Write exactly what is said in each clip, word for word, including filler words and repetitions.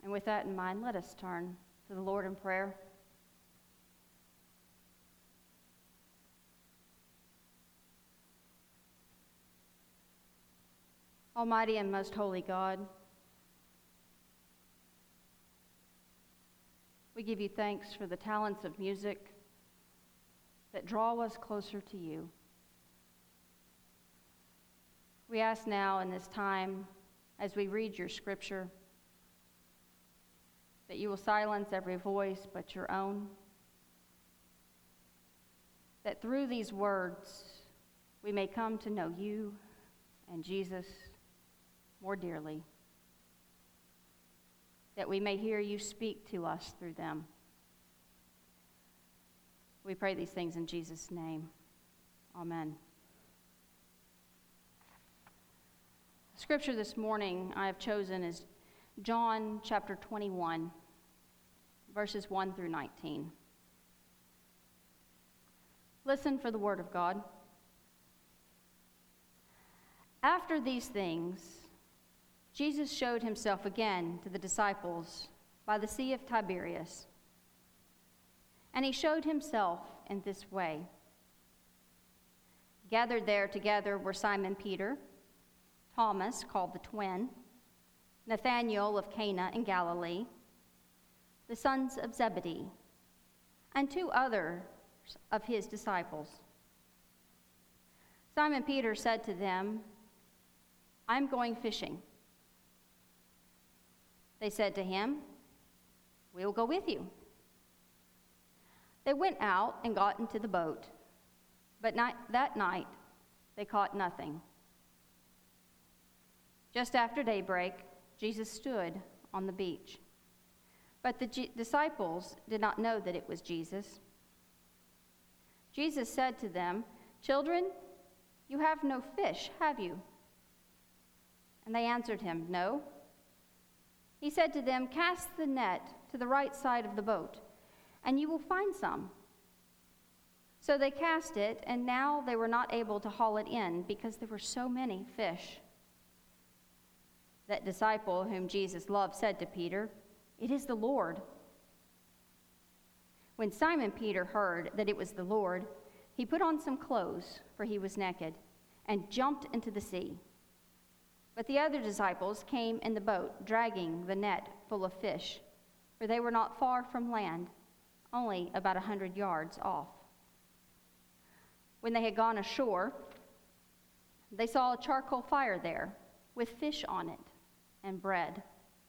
And with that in mind, let us turn to the Lord in prayer. Almighty and most holy God, we give you thanks for the talents of music that draw us closer to you. We ask now in this time, as we read your scripture, that you will silence every voice but your own, that through these words we may come to know you and Jesus more dearly, that we may hear you speak to us through them. We pray these things in Jesus' name. Amen. Scripture this morning I have chosen is John chapter twenty-one, verses one through nineteen. Listen for the word of God. After these things, Jesus showed himself again to the disciples by the Sea of Tiberias. And he showed himself in this way. Gathered there together were Simon Peter, Thomas, called the twin, Nathanael of Cana in Galilee, the sons of Zebedee, and two others of his disciples. Simon Peter said to them, "I'm going fishing." They said to him, "We'll go with you." They went out and got into the boat, but night, that night they caught nothing. Just after daybreak, Jesus stood on the beach, but the G- disciples did not know that it was Jesus. Jesus said to them, "Children, you have no fish, have you?" And they answered him, "No." He said to them, "Cast the net to the right side of the boat, and you will find some." So they cast it, and now they were not able to haul it in because there were so many fish. That disciple whom Jesus loved said to Peter, "It is the Lord." When Simon Peter heard that it was the Lord, he put on some clothes, for he was naked, and jumped into the sea. But the other disciples came in the boat, dragging the net full of fish, for they were not far from land, only about a hundred yards off. When they had gone ashore, they saw a charcoal fire there, with fish on it and bread.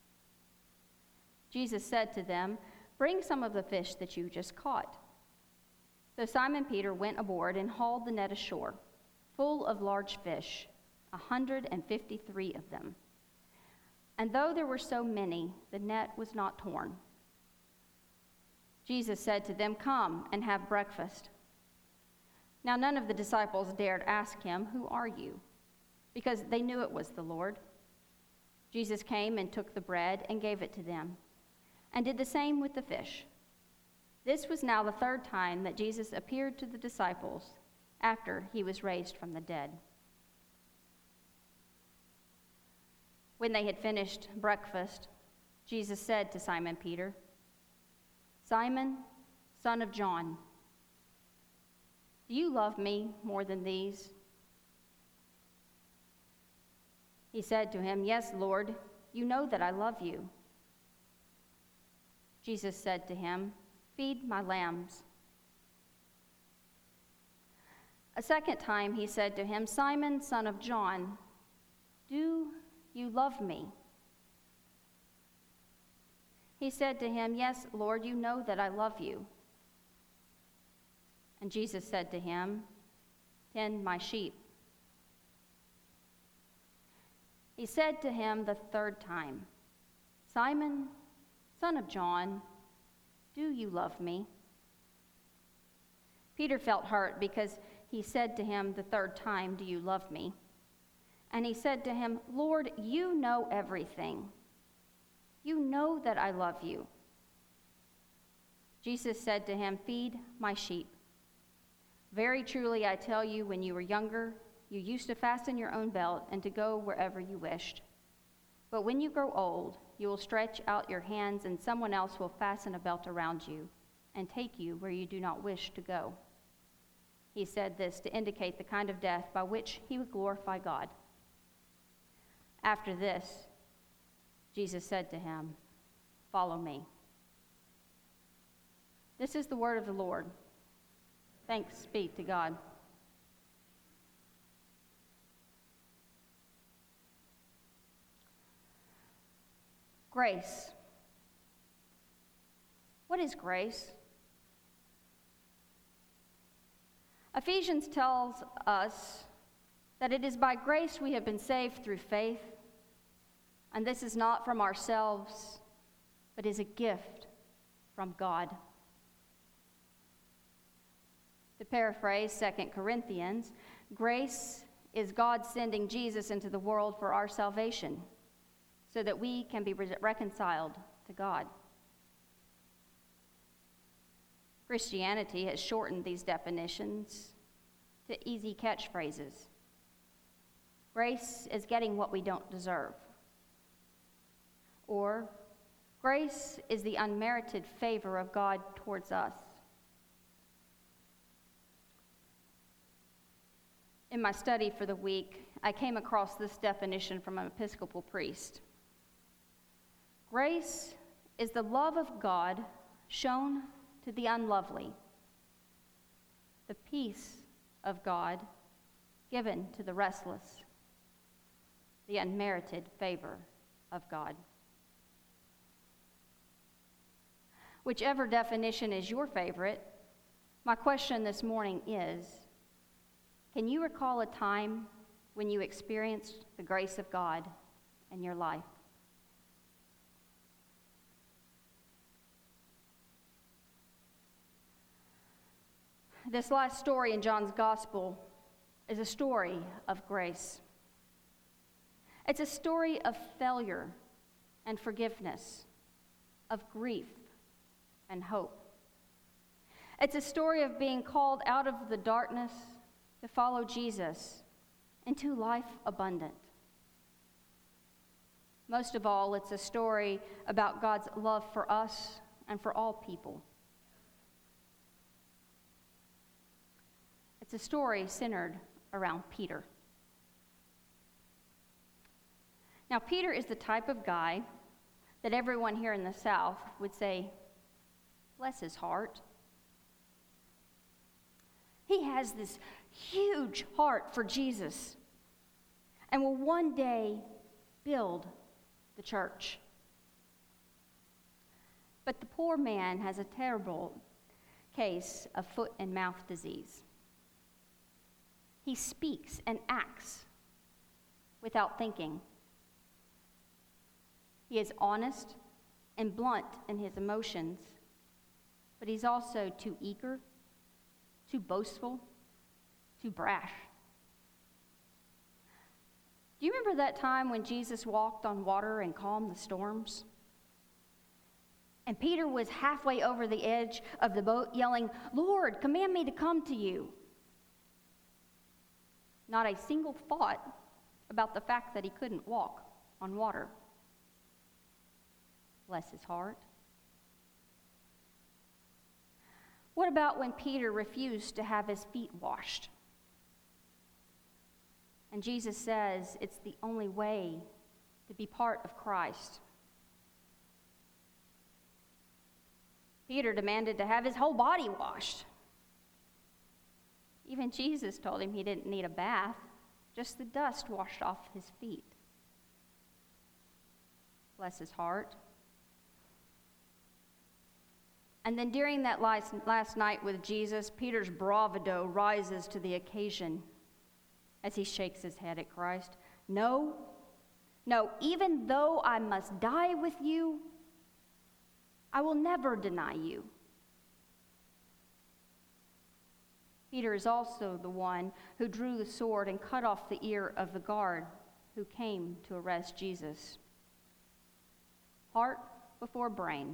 Jesus said to them, "Bring some of the fish that you just caught." So Simon Peter went aboard and hauled the net ashore, full of large fish, a hundred and fifty-three of them. And though there were so many, the net was not torn. Jesus said to them, "Come and have breakfast." Now none of the disciples dared ask him, "Who are you?" because they knew it was the Lord. Jesus came and took the bread and gave it to them, and did the same with the fish. This was now the third time that Jesus appeared to the disciples after he was raised from the dead. When they had finished breakfast, Jesus said to Simon Peter, "Simon, son of John, do you love me more than these?" He said to him, "Yes, Lord, you know that I love you." Jesus said to him, "Feed my lambs." A second time he said to him, "Simon, son of John, do you love me?" He said to him, "Yes, Lord, you know that I love you." And Jesus said to him, "Tend my sheep." He said to him the third time, "Simon, son of John, do you love me?" Peter felt hurt because he said to him the third time, "Do you love me?" And he said to him, "Lord, you know everything. You know that I love you." Jesus said to him, "Feed my sheep. Very truly I tell you, when you were younger, you used to fasten your own belt and to go wherever you wished. But when you grow old, you will stretch out your hands, and someone else will fasten a belt around you and take you where you do not wish to go." He said this to indicate the kind of death by which he would glorify God. After this, Jesus said to him, "Follow me." This is the word of the Lord. Thanks be to God. Grace. What is grace? Ephesians tells us that it is by grace we have been saved through faith, and this is not from ourselves, but is a gift from God. To paraphrase Second Corinthians, grace is God sending Jesus into the world for our salvation, so that we can be re- reconciled to God. Christianity has shortened these definitions to easy catchphrases. Grace is getting what we don't deserve. Or, grace is the unmerited favor of God towards us. In my study for the week, I came across this definition from an Episcopal priest. Grace is the love of God shown to the unlovely, the peace of God given to the restless, the unmerited favor of God. Whichever definition is your favorite, my question this morning is, can you recall a time when you experienced the grace of God in your life? This last story in John's Gospel is a story of grace. It's a story of failure and forgiveness, of grief and hope. It's a story of being called out of the darkness to follow Jesus into life abundant. Most of all, it's a story about God's love for us and for all people. It's a story centered around Peter. Now, Peter is the type of guy that everyone here in the South would say, bless his heart. He has this huge heart for Jesus and will one day build the church. But the poor man has a terrible case of foot and mouth disease. He speaks and acts without thinking. He is honest and blunt in his emotions, but he's also too eager, too boastful, too brash. Do you remember that time when Jesus walked on water and calmed the storms? And Peter was halfway over the edge of the boat yelling, "Lord, command me to come to you." Not a single thought about the fact that he couldn't walk on water. Bless his heart. What about when Peter refused to have his feet washed? And Jesus says it's the only way to be part of Christ. Peter demanded to have his whole body washed. Even Jesus told him he didn't need a bath, just the dust washed off his feet. Bless his heart. And then during that last, last night with Jesus, Peter's bravado rises to the occasion as he shakes his head at Christ. No, no, even though I must die with you, I will never deny you. Peter is also the one who drew the sword and cut off the ear of the guard who came to arrest Jesus. Heart before brain.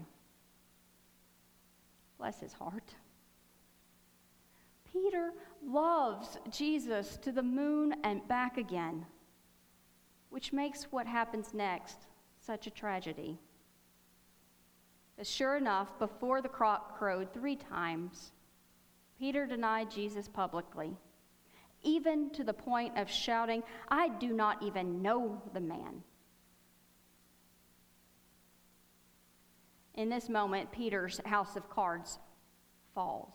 Bless his heart. Peter loves Jesus to the moon and back again, which makes what happens next such a tragedy. But sure enough, before the cock crowed three times, Peter denied Jesus publicly, even to the point of shouting, "I do not even know the man." In this moment, Peter's house of cards falls.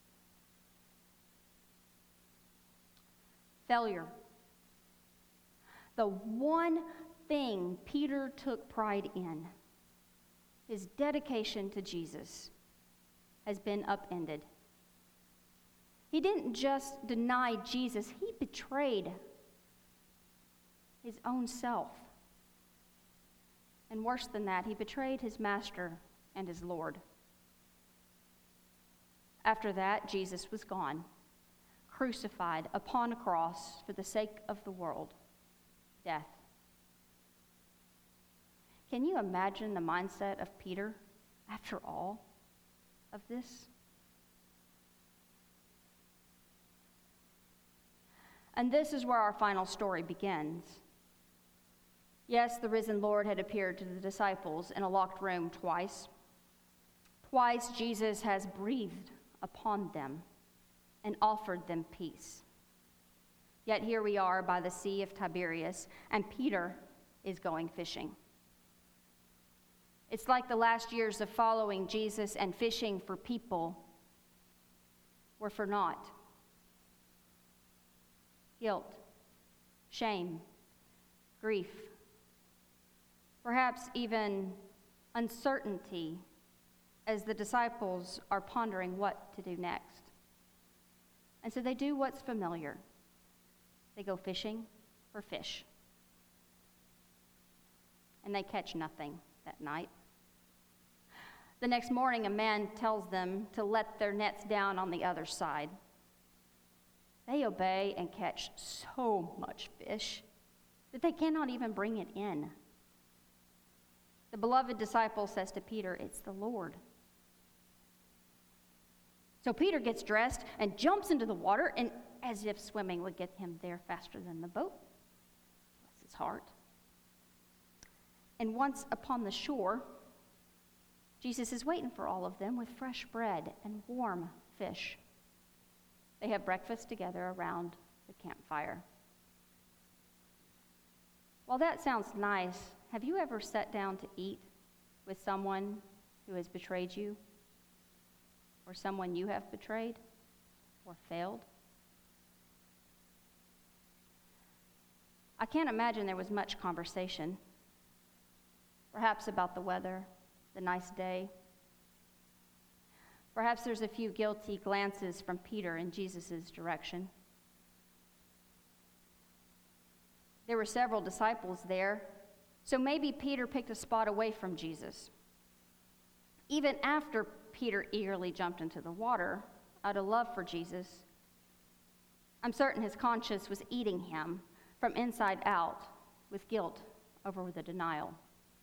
Failure. The one thing Peter took pride in, his dedication to Jesus, has been upended. He didn't just deny Jesus, he betrayed his own self. And worse than that, he betrayed his master and his Lord. After that, Jesus was gone, crucified upon a cross for the sake of the world, death. Can you imagine the mindset of Peter after all of this? And this is where our final story begins. Yes, the risen Lord had appeared to the disciples in a locked room twice. Twice Jesus has breathed upon them and offered them peace. Yet here we are by the Sea of Tiberias, and Peter is going fishing. It's like the last years of following Jesus and fishing for people were for naught. Guilt, shame, grief, perhaps even uncertainty as the disciples are pondering what to do next. And so they do what's familiar. They go fishing for fish. And they catch nothing that night. The next morning, a man tells them to let their nets down on the other side. They obey and catch so much fish that they cannot even bring it in. The beloved disciple says to Peter, "It's the Lord." So Peter gets dressed and jumps into the water, and as if swimming would get him there faster than the boat. Bless his heart. And once upon the shore, Jesus is waiting for all of them with fresh bread and warm fish. They have breakfast together around the campfire. While that sounds nice, have you ever sat down to eat with someone who has betrayed you? Or someone you have betrayed or failed? I can't imagine there was much conversation. Perhaps about the weather, the nice day. Perhaps there's a few guilty glances from Peter in Jesus' direction. There were several disciples there, so maybe Peter picked a spot away from Jesus. Even after Peter eagerly jumped into the water out of love for Jesus, I'm certain his conscience was eating him from inside out with guilt over the denial.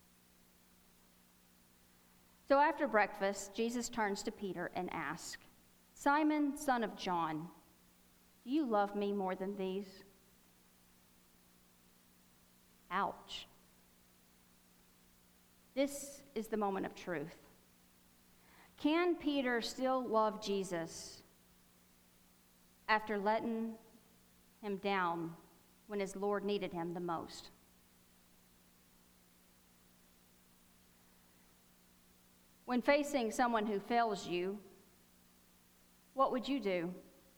So after breakfast, Jesus turns to Peter and asks, "Simon, son of John, do you love me more than these?" Ouch. This is the moment of truth. Can Peter still love Jesus after letting him down when his Lord needed him the most? When facing someone who fails you, what would you do?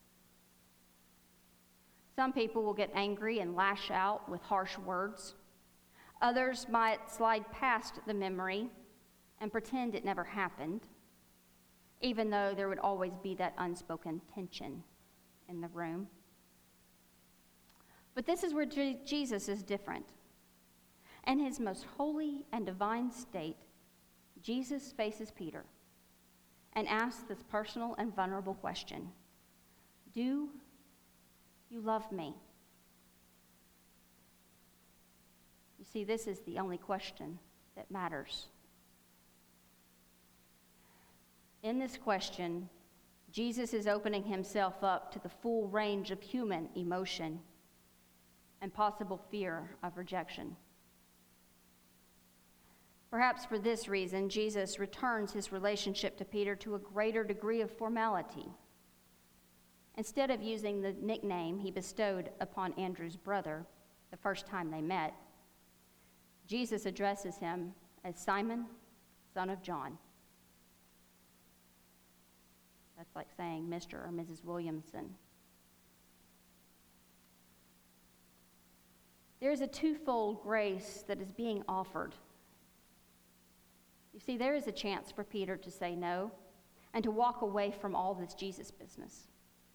Some people will get angry and lash out with harsh words. Others might slide past the memory and pretend it never happened, even though there would always be that unspoken tension in the room. But this is where Je- Jesus is different. In his most holy and divine state, Jesus faces Peter and asks this personal and vulnerable question: "Do you love me?" You see, this is the only question that matters. In this question, Jesus is opening himself up to the full range of human emotion and possible fear of rejection. Perhaps for this reason, Jesus returns his relationship to Peter to a greater degree of formality. Instead of using the nickname he bestowed upon Andrew's brother the first time they met, Jesus addresses him as Simon, son of John. That's like saying Mister or Missus Williamson. There is a twofold grace that is being offered. You see, there is a chance for Peter to say no and to walk away from all this Jesus business.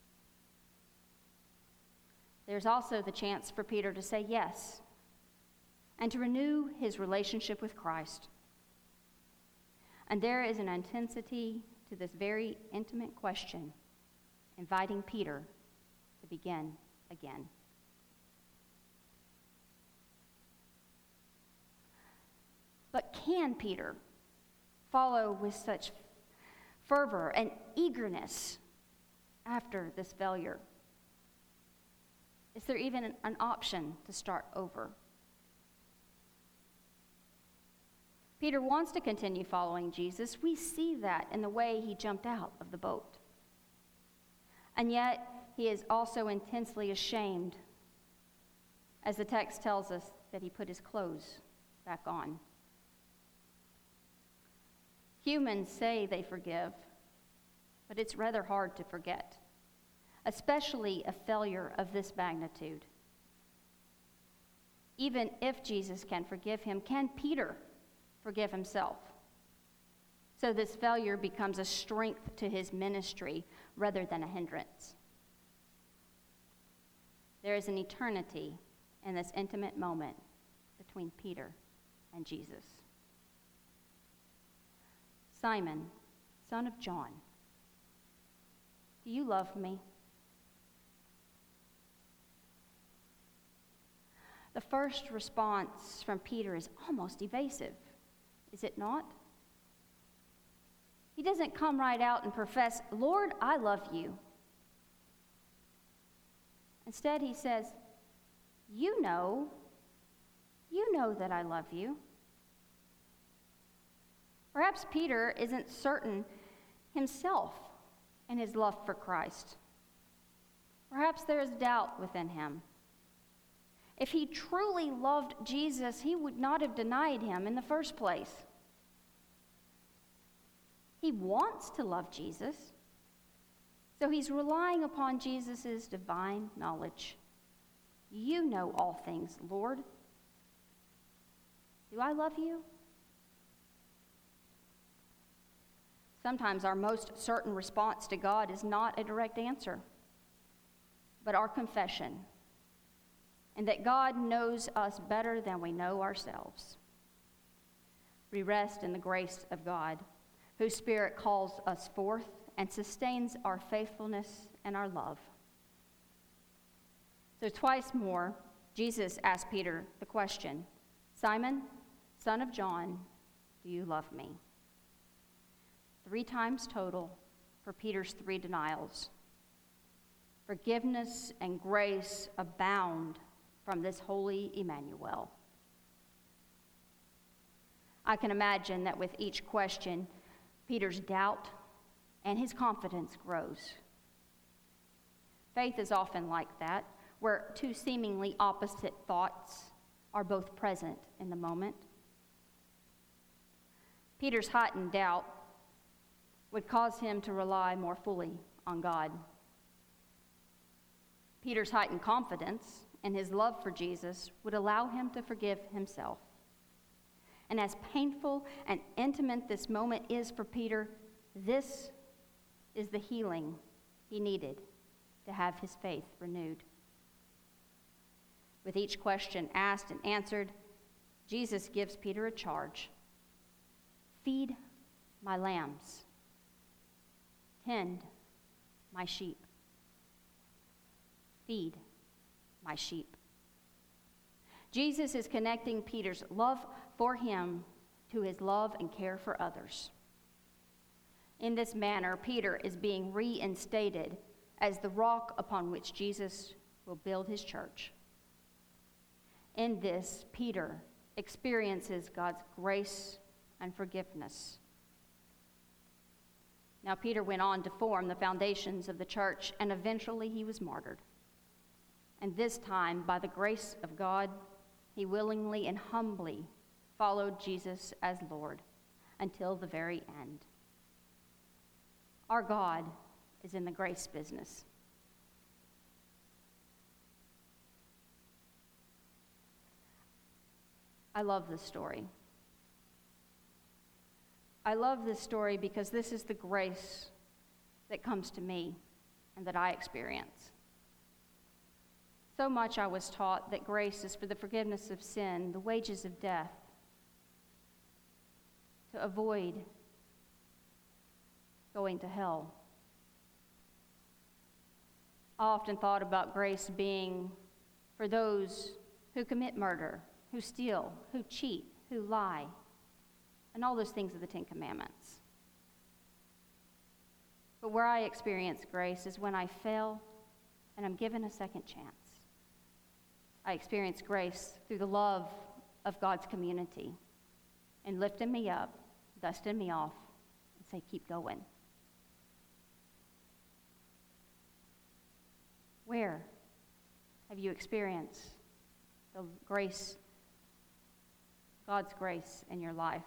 There's also the chance for Peter to say yes and to renew his relationship with Christ. And there is an intensity to this very intimate question, inviting Peter to begin again. But can Peter follow with such fervor and eagerness after this failure? Is there even an, an option to start over? Peter wants to continue following Jesus. We see that in the way he jumped out of the boat. And yet, he is also intensely ashamed, as the text tells us that he put his clothes back on. Humans say they forgive, but it's rather hard to forget, especially a failure of this magnitude. Even if Jesus can forgive him, can Peter forgive himself? So this failure becomes a strength to his ministry rather than a hindrance. There is an eternity in this intimate moment between Peter and Jesus. Simon, son of John, do you love me? The first response from Peter is almost evasive, is it not? He doesn't come right out and profess, Lord, I love you. Instead, he says, you know, you know that I love you. Perhaps Peter isn't certain himself in his love for Christ. Perhaps there is doubt within him. If he truly loved Jesus, he would not have denied him in the first place. He wants to love Jesus, so he's relying upon Jesus' divine knowledge. You know all things, Lord. Do I love you? Sometimes our most certain response to God is not a direct answer, but our confession, and that God knows us better than we know ourselves. We rest in the grace of God, whose Spirit calls us forth and sustains our faithfulness and our love. So twice more, Jesus asked Peter the question, Simon, son of John, do you love me? Three times total for Peter's three denials. Forgiveness and grace abound from this holy Emmanuel. I can imagine that with each question, Peter's doubt and his confidence grows. Faith is often like that, where two seemingly opposite thoughts are both present in the moment. Peter's heightened doubt would cause him to rely more fully on God. Peter's heightened confidence in his love for Jesus would allow him to forgive himself. And as painful and intimate this moment is for Peter, this is the healing he needed to have his faith renewed. With each question asked and answered, Jesus gives Peter a charge. Feed my lambs. Tend my sheep. Feed my sheep. Jesus is connecting Peter's love for him to his love and care for others. In this manner, Peter is being reinstated as the rock upon which Jesus will build his church. In this, Peter experiences God's grace and forgiveness. Now, Peter went on to form the foundations of the church, and eventually he was martyred. And this time, by the grace of God, he willingly and humbly followed Jesus as Lord until the very end. Our God is in the grace business. I love this story. I love this story because this is the grace that comes to me and that I experience. So much I was taught that grace is for the forgiveness of sin, the wages of death, to avoid going to hell. I often thought about grace being for those who commit murder, who steal, who cheat, who lie, and all those things of the Ten Commandments. But where I experience grace is when I fail and I'm given a second chance. I experience grace through the love of God's community and lifting me up, dusting me off, and say, keep going. Where have you experienced the grace, God's grace in your life?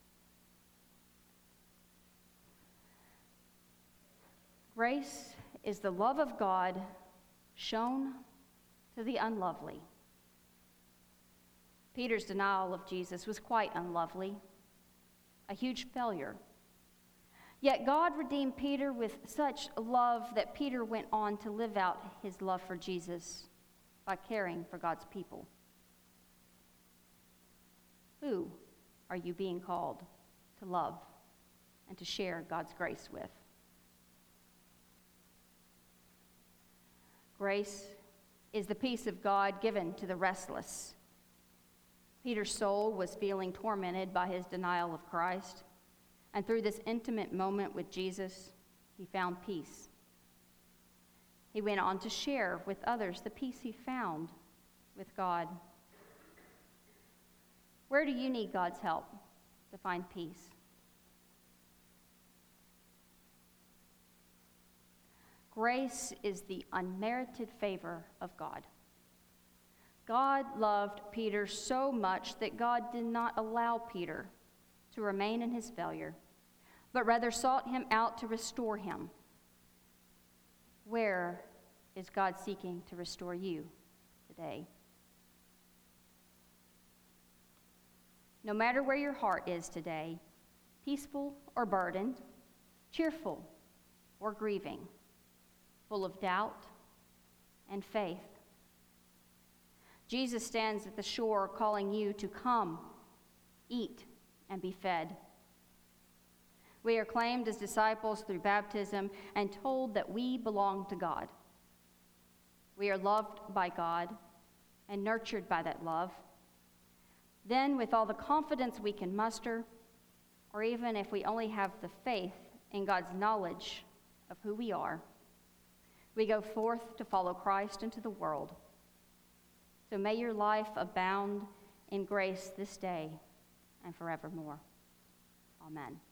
Grace is the love of God shown to the unlovely. Peter's denial of Jesus was quite unlovely, a huge failure. Yet God redeemed Peter with such love that Peter went on to live out his love for Jesus by caring for God's people. Who are you being called to love and to share God's grace with? Grace is the peace of God given to the restless. Peter's soul was feeling tormented by his denial of Christ, and through this intimate moment with Jesus, he found peace. He went on to share with others the peace he found with God. Where do you need God's help to find peace? Grace is the unmerited favor of God. God loved Peter so much that God did not allow Peter to remain in his failure, but rather sought him out to restore him. Where is God seeking to restore you today? No matter where your heart is today, peaceful or burdened, cheerful or grieving, full of doubt and faith, Jesus stands at the shore calling you to come, eat, and be fed. We are claimed as disciples through baptism and told that we belong to God. We are loved by God and nurtured by that love. Then, with all the confidence we can muster, or even if we only have the faith in God's knowledge of who we are, we go forth to follow Christ into the world. So may your life abound in grace this day and forevermore. Amen.